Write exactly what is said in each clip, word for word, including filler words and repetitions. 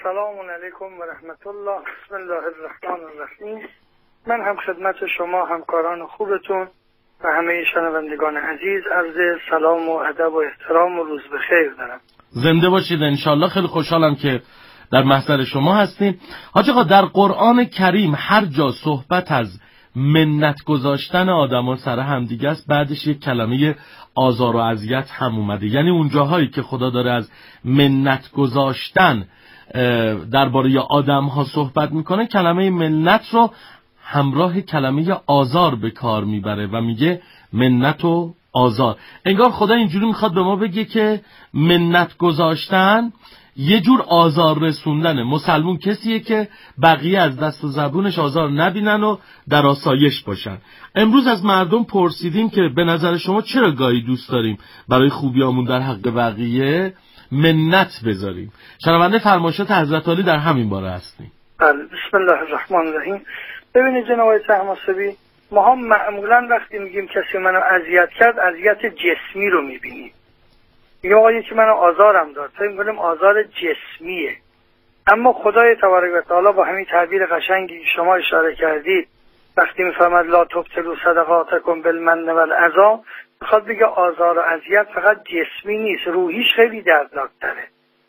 سلام علیکم و رحمت الله. بسم الله الرحمن الرحیم. من هم خدمت شما همکاران خوبتون و همه شنوندگان عزیز عرض سلام و ادب و احترام و روز بخیر دارم. زنده باشید انشالله. خیلی خوشحالم که در محضر شما هستیم. حاج آقا، در قرآن کریم هر جا صحبت از منت گذاشتن آدما سر همدیگه است، بعدش یک کلمه آزار و اذیت هم اومده. یعنی اون جاهایی که خدا داره از منت گذاشتن درباره آدم ها صحبت میکنه، کلمه منت رو همراه کلمه آزار به کار میبره و میگه منت و آزار. انگار خدا اینجوری میخواد به ما بگه که منت گذاشتن یه جور آزار رسوندنه. مسلمون کسیه که بقیه از دست و زبونش آزار نبینن و در آسایش باشن. امروز از مردم پرسیدیم که به نظر شما چرا گاهی دوست داریم برای خوبیامون در حق بقیه منت بذاریم؟ شنونده فرمایشات حضرت علی در همین باره هستیم. بله، بسم الله الرحمن الرحیم. ببینید جناب آقای طهماسبی، ما هم معمولا وقتی میگیم کسی منو اذیت کرد، اذیت جسمی رو میبینیم. یا آقایی که منو آزارم داد، فکر می‌کنیم آزار جسمیه. اما خدای تبارک و تعالی با همین تعبیر قشنگی شما اشاره کردید، وقتی میفرماد لا تبطلوا صدقاتکم بالمن والأذی، میخواد بگه آزار و اذیت فقط جسمی نیست، روحیش خیلی دردناک‌تره.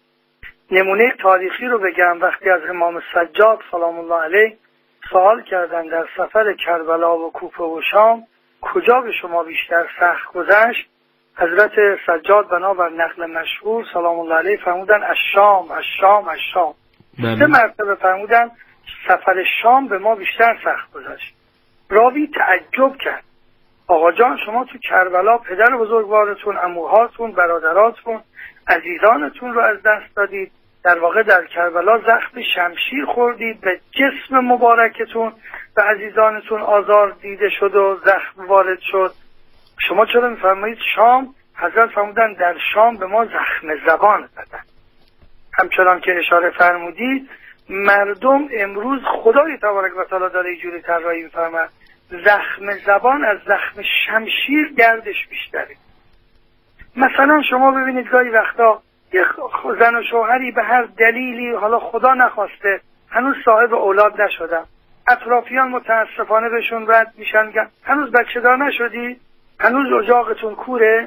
نمونه تاریخی رو بگم، وقتی از امام سجاد سلام الله علیه سوال کردن در سفر کربلا و کوفه و شام کجا به شما بیشتر سخت گذشت، حضرت سجاد بنابر نقل مشهور سلام الله علیه فرمودن از شام از شام از شام. سه مرتبه فرمودن سفر شام به ما بیشتر سخت گذشت. راوی تعجب کرد، آقا جان شما تو کربلا پدر بزرگوارتون، عموهاتون، برادراتون، عزیزانتون رو از دست دادید، در واقع در کربلا زخم شمشیر خوردید، به جسم مبارکتون و عزیزانتون آزار دیده شد و زخم وارد شد. شما چرا میفرمایید شام؟ حضرت فرمودن در شام به ما زخم زبان زدن. همچنان که اشاره فرمودید، مردم امروز خدای تبارک و تعالی داره اینجوری طراحی میفرماد، زخم زبان از زخم شمشیر گردش بیشتره. مثلا شما ببینید گاهی وقتا یه زن و شوهری به هر دلیلی، حالا خدا نخواسته، هنوز صاحب اولاد نشدن، اطرافیان متاسفانه بهشون رد میشن، میگن هنوز بچه دار نشدی؟ هنوز اجاقتون کوره؟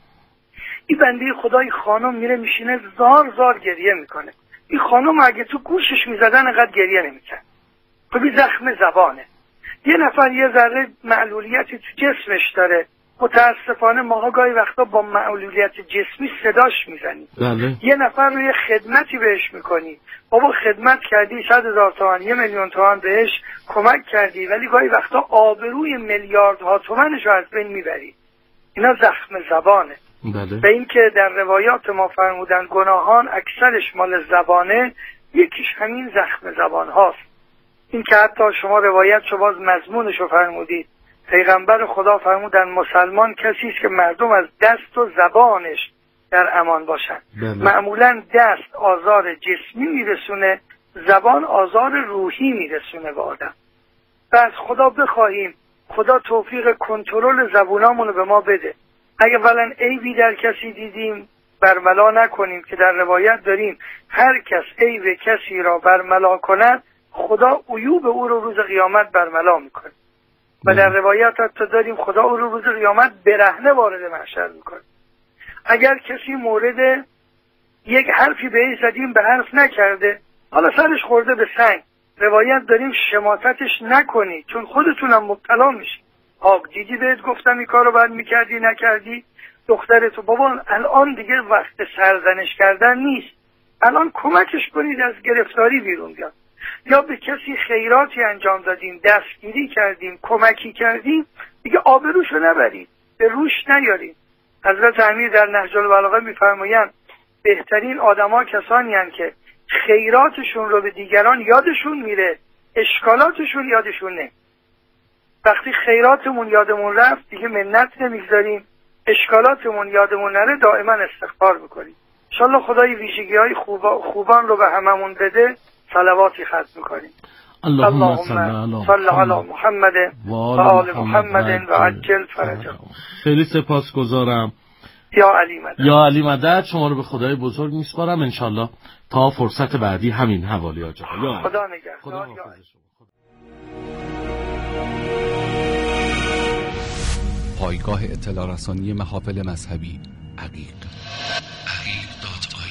این بنده خدای خانم میره میشینه زار زار گریه میکنه. این خانم اگه تو گوشش میزدن انقدر گریه نمیکرد. خب این زخم زبانه. یه نفر یه ذره معلولیتی تو جسمش داره، متاسفانه ماها گاهی وقتا با معلولیت جسمی صداش میزنی. یه نفر رو یه خدمتی بهش میکنی، بابا خدمت کردی صد هزار تومان، یه میلیون تومان بهش کمک کردی، ولی گاهی وقتا آبروی میلیاردها تومنش رو از بین میبری. اینا زخم زبانه. بله. به این که در روایات ما فرمودن گناهان اکثرش مال زبانه، یکیش همین زخم زبان هاست. این که حتی شما روایت شو باز مضمونش رو فرمودید، پیغمبر خدا فرمودن مسلمان کسی است که مردم از دست و زبانش در امان باشن. بله. معمولا دست آزار جسمی میرسونه، زبان آزار روحی میرسونه به آدم. و از خدا بخواهیم خدا توفیق کنترل زبونامونو به ما بده. اگه اولا عیبی در کسی دیدیم برملا نکنیم، که در روایت داریم هر کس عیب کسی را برملا کند خدا عیوب او رو روز قیامت برملا میکنه. و در روایت حتی داریم خدا او رو روز قیامت برهنه وارد محشر میکنه. اگر کسی مورد یک حرفی بهش زدیم به حرف نکرده، حالا سرش خورده به سنگ، روایت داریم شماتتش نکنی، چون خودتونم مبتلا میشی. آق دیدی بهت گفتم این کارو باید میکردی نکردی، دخترتو بابا الان دیگه وقت سرزنش کردن نیست، الان کمکش کنید از گرفتاری بیرون بیاد. یا به کسی خیراتی انجام دادیم، دستگیری کردیم، کمکی کردیم، دیگه آبروشو نبرید، به روش نیارید. حضرت امیر در نهج البلاغه میفرمایند بهترین آدما کسانی هستند که خیراتشون رو به دیگران یادشون میره، اشکالاتشون یادشون نه. وقتی خیراتمون یادمون رفت دیگه منت نمیگذاریم، اشکالاتمون یادمون نره دائما استغفار میکنیم. انشالله خدای ویژگی‌های خوبا خوبان رو به هممون بده. صلواتی ختم میکنیم. اللهم صل علی محمد و آل محمد و عجل فرجهم. خیلی سپاسگزارم. یا علی مدد. یا علی مدد. شما رو به خدای بزرگ میسپارم. انشالله تا فرصت بعدی همین حوالی آجا. خدا نگهدار. پایگاه اطلاع رسانی محافل مذهبی عقیق عقیق دات